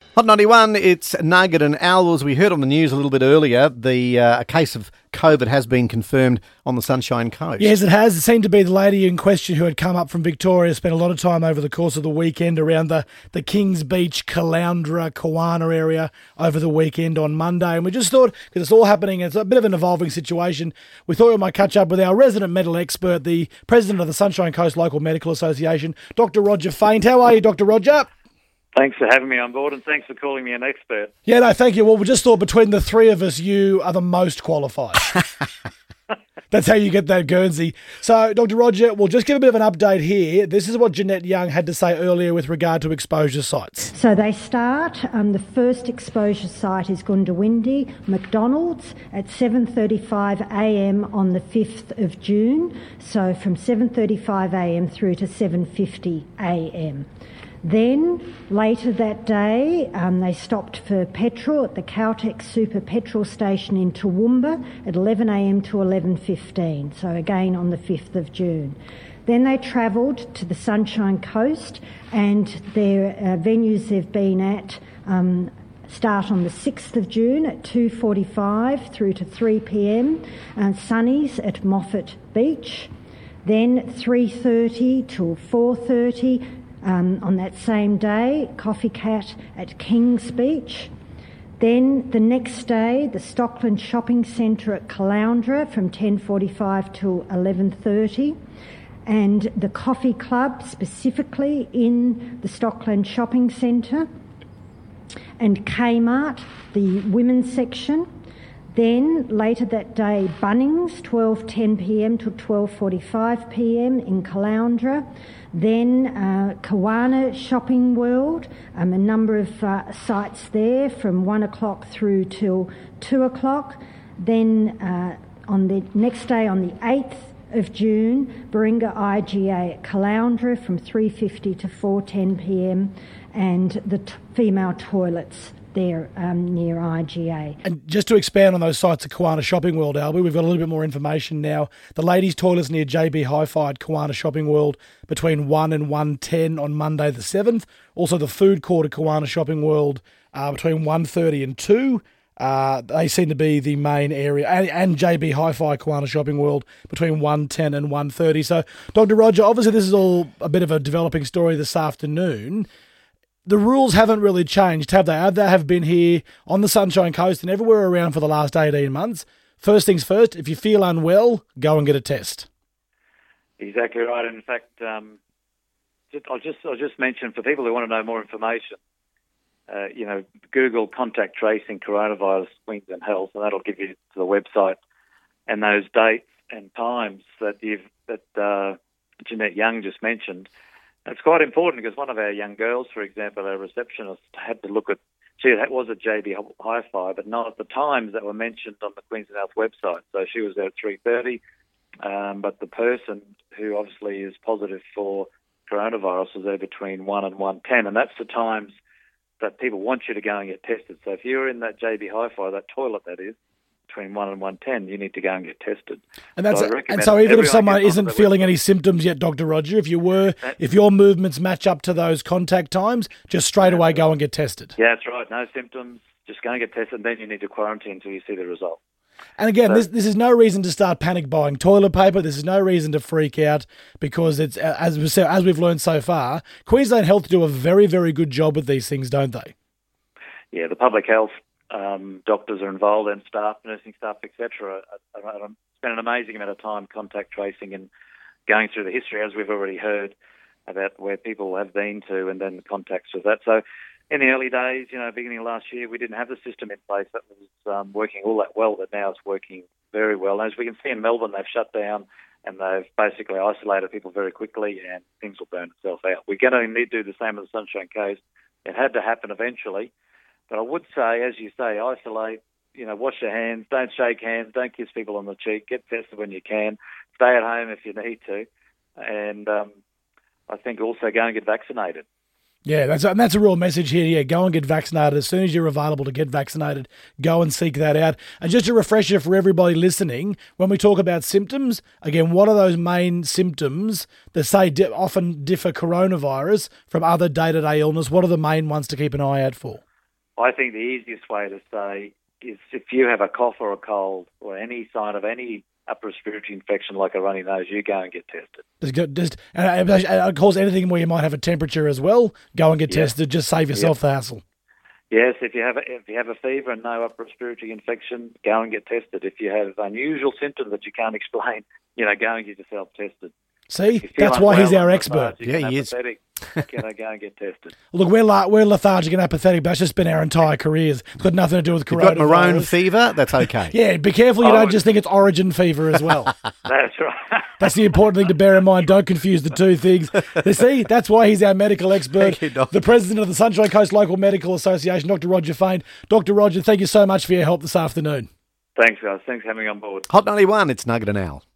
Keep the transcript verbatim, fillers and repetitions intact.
Hot ninety-one, it's Nugget and Al. As we heard on the news a little bit earlier, the uh, a case of COVID has been confirmed on the Sunshine Coast. Yes, it has. It seemed to be the lady in question who had come up from Victoria, spent a lot of time over the course of the weekend around the, the Kings Beach, Caloundra, Kawana area over the weekend on Monday. And we just thought, because it's all happening, it's a bit of an evolving situation, we thought we might catch up with our resident medical expert, the president of the Sunshine Coast Local Medical Association, Doctor Roger Faint. How are you, Doctor Roger? Thanks for having me on board, and thanks for calling me an expert. Yeah, no, thank you. Well, we just thought between the three of us, you are the most qualified. That's how you get that Guernsey. So, Doctor Roger, we'll just give a bit of an update here. This is what Jeanette Young had to say earlier with regard to exposure sites. So they start, um, the first exposure site is Goondiwindi, McDonald's, at seven thirty-five a m on the fifth of June. So from seven thirty-five a m through to seven fifty a m Then, later that day, um, they stopped for petrol at the Caltex Super Petrol Station in Toowoomba at eleven a m to eleven fifteen, so again on the fifth of June. Then they travelled to the Sunshine Coast, and their uh, venues they've been at um, start on the sixth of June at two forty-five through to three p m, uh, Sunnies at Moffat Beach. Then three thirty till four thirty, Um, on that same day, Coffee Cat at Kings Beach. Then the next day, the Stockland Shopping Centre at Caloundra from ten forty-five till eleven thirty. And the Coffee Club specifically in the Stockland Shopping Centre. And Kmart, the women's section. Then, later that day, Bunnings, twelve ten p m to twelve forty-five p m in Caloundra. Then uh, Kawana Shopping World, um, a number of uh, sites there from one o'clock through till two o'clock. Then uh, on the next day, on the eighth of June, Baringa I G A at Caloundra from three fifty to four ten p m, and the t- female toilets there um, near I G A. And just to expand on those sites at Kawana Shopping World, Albie, we've got a little bit more information now. The ladies' toilets near J B Hi-Fi at Kawana Shopping World between one and one ten on Monday the seventh. Also the food court at Kawana Shopping World uh, between one thirty and two. Uh, they seem to be the main area. And, and J B Hi-Fi Kawana Shopping World between one ten and one thirty. So, Doctor Roger, obviously this is all a bit of a developing story this afternoon. The rules haven't really changed, have they? They have been here on the Sunshine Coast and everywhere around for the last eighteen months. First things first, if you feel unwell, go and get a test. Exactly right. In fact, um, just, I'll just I'll just mention for people who want to know more information, uh, you know, Google contact tracing coronavirus Queensland Health, and that'll give you to the website and those dates and times that you've that uh, Jeanette Young just mentioned. It's quite important because one of our young girls, for example, our receptionist, had to look at, she was at J B Hi-Fi, but not at the times that were mentioned on the Queensland Health website. So she was there at three thirty, um, but the person who obviously is positive for coronavirus was there between one and one ten, and that's the times that people want you to go and get tested. So if you're in that J B Hi-Fi, that toilet that is, between one and one ten, you need to go and get tested. And that's so and so even if someone isn't feeling any symptoms yet, Doctor Roger, if you were, that, if your movements match up to those contact times, just straight away go and get tested. Yeah, that's right. No symptoms, just go and get tested, and then you need to quarantine until you see the result. And again, so, this this is no reason to start panic buying toilet paper. This is no reason to freak out because it's as we said, as we've learned so far, Queensland Health do a very very good job with these things, don't they? Yeah, the public health. Um, doctors are involved and staff, nursing staff, et cetera. Spend an amazing amount of time contact tracing and going through the history, as we've already heard, about where people have been to and then the contacts with that. So in the early days, you know, beginning of last year, we didn't have the system in place that was um, working all that well, but now it's working very well. And as we can see in Melbourne, they've shut down and they've basically isolated people very quickly and things will burn itself out. We're going to need to do the same on the Sunshine Coast. It had to happen eventually. But I would say, as you say, isolate, you know, wash your hands, don't shake hands, don't kiss people on the cheek, get tested when you can, stay at home if you need to, and um, I think also go and get vaccinated. Yeah, that's a, and that's a real message here. Yeah, go and get vaccinated. As soon as you're available to get vaccinated, go and seek that out. And just a refresher for everybody listening, when we talk about symptoms, again, what are those main symptoms that say di- often differ coronavirus from other day-to-day illness? What are the main ones to keep an eye out for? I think the easiest way to say is if you have a cough or a cold or any sign of any upper respiratory infection like a runny nose, you go and get tested. Just, go, just and, and of course, anything where you might have a temperature as well, go and get Yeah. tested. Just save yourself Yep. the hassle. Yes, if you have a, if you have a fever and no upper respiratory infection, go and get tested. If you have unusual symptoms that you can't explain, you know, go and get yourself tested. See, If you feel that's why he's unwell our and expert. lethargic Yeah, and he is. apathetic, you know, go and get tested. Look, we're la- we're lethargic and apathetic, but that's just been our entire careers. It's got nothing to do with You've got coronavirus. Marone fever, that's okay. Yeah, be careful you Oh, don't just think it's origin fever as well. That's right. That's the important thing to bear in mind. Don't confuse the two things. You see, that's why he's our medical expert, Thank you, Doc. the president of the Sunshine Coast Local Medical Association, Doctor Roger Fain. Doctor Roger, thank you so much for your help this afternoon. Thanks, guys. Thanks for having me on board. Hot ninety-one, it's Nugget and Al.